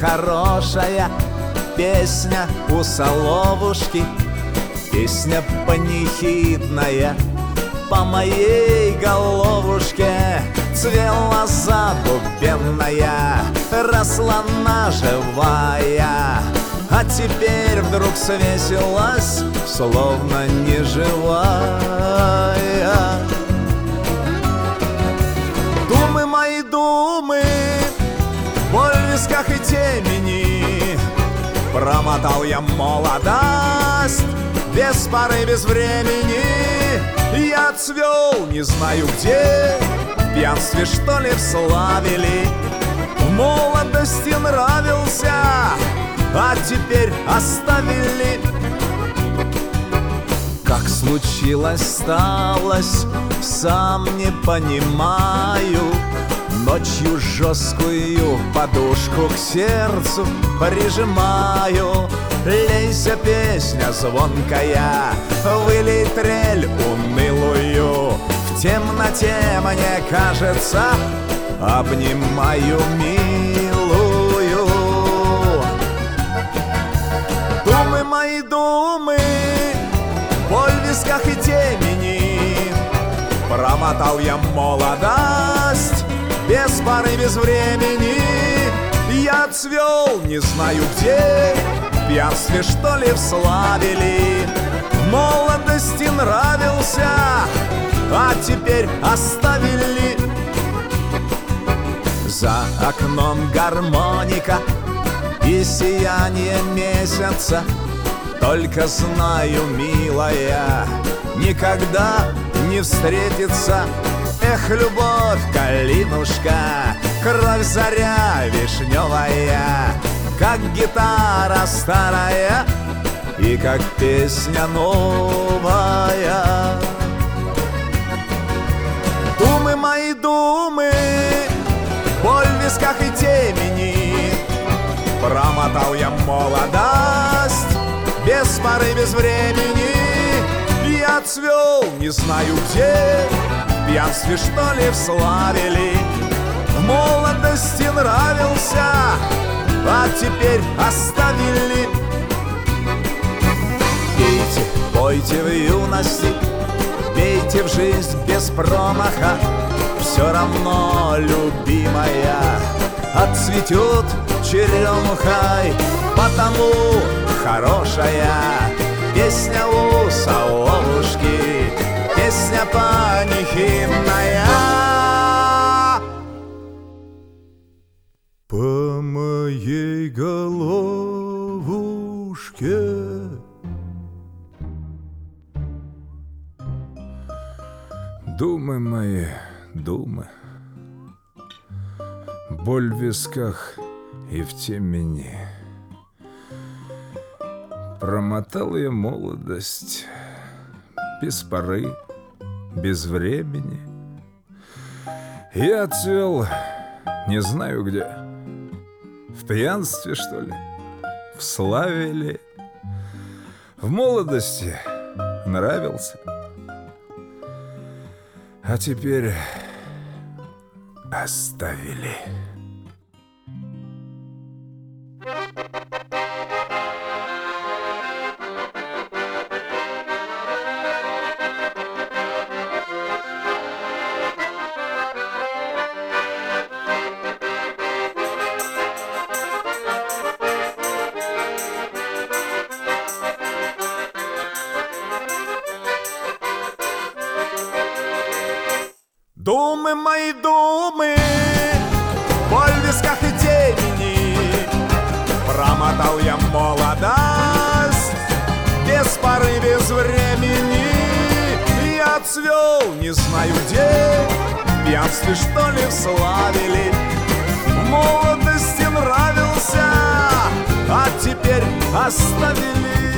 хорошая песня у соловушки, песня панихидная по моей головушке. Цвела задубенная, росла наживая, а теперь вдруг свесилась, словно неживая. Думы мои, думы, боль в висках и темени, промотал я молодость без поры, без времени. Я отцвел, не знаю где, в пьянстве, что ли, в славе ли. В молодости нравился, а теперь оставили. Как случилось, сталось, сам не понимаю. Ночью жесткую подушку к сердцу прижимаю. Лейся, песня звонкая, вылей трель унылую. В темноте мне кажется, обнимаю милую. Думы мои, думы, боль в висках и темени, промотал я молодость без поры, без времени. Я отцвел, не знаю где, в пьянстве, что ли, в славе ли. В молодости нравился, а теперь оставили. За окном гармоника и сияние месяца. Только знаю, милая, никогда не встретится. Эх, любовь, калинушка, кровь, заря вишневая, как гитара старая и как песня новая. Думы мои, думы, боль в висках и темени, промотал я молодость без поры, без времени. Я отцвел, не знаю где, в пьянстве, что ли, в славе ли. В молодости нравился, а теперь оставили. Пейте, пойте в юности, пейте в жизнь без промаха. Все равно, любимая, отцветет черемухой. Потому хорошая песня у соловушки, песня панихидная. По моей головушке. Думы мои, думы, боль в висках и в темени, промотал я молодость без поры, без времени. Я отцвел, не знаю где, в пьянстве, что ли, в славе ли. В молодости нравился, а теперь оставили. Думы мои, думы, боль в висках и темени, промотал я молодость без поры, без времени. Я отцвел, не знаю где, в пьянстве, что ли, в славе ли. В молодости нравился, а теперь оставили.